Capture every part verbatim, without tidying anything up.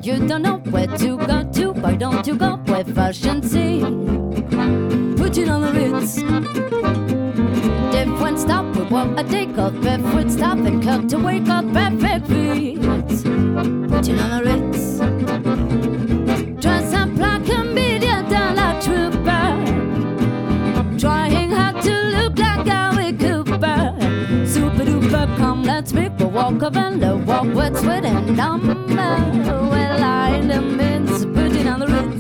and you don't know where to go to, why don't you go with fashion see? Put it on the Ritz. Different stop, we walk a day called barefoot stop and cut to wake up perfect feet. Put it on the Ritz. Dress up like a million dollar trooper, trying hard to look like Gary Cooper. Super duper, come let's make a walk of and the walk with sweat and number. Well, I in the midst, put it on the Ritz.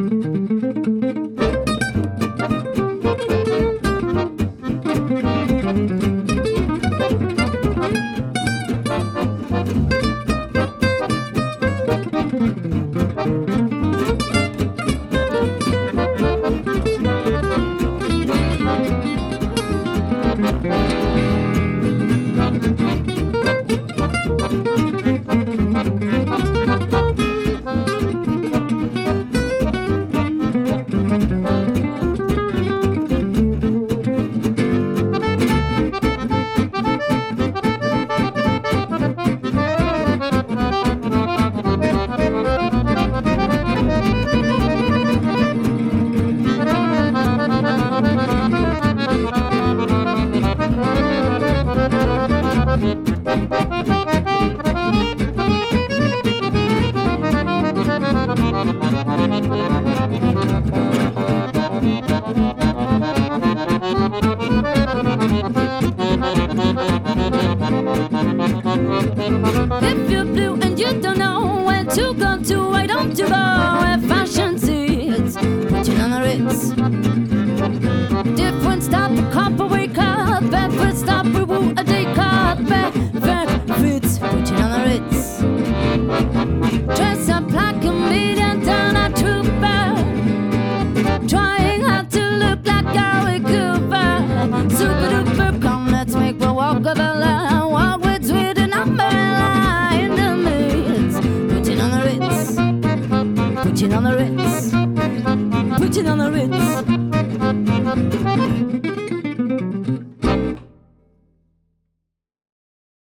If you're blue and you don't know where to go to, why don't you go where fashion sees? Put it on the Ritz. Different stop, a copper wake up, barefoot stop, we woo a day cut, barefoot fits. Put it on the Ritz. Dress up like a million dollar trooper, trying hard to look like Gary Cooper. Super duper, come let's make a walk of the line, walk with sweet and umbrella in the midst. Put it on the Ritz. Put it on the Ritz. Put it on the Ritz.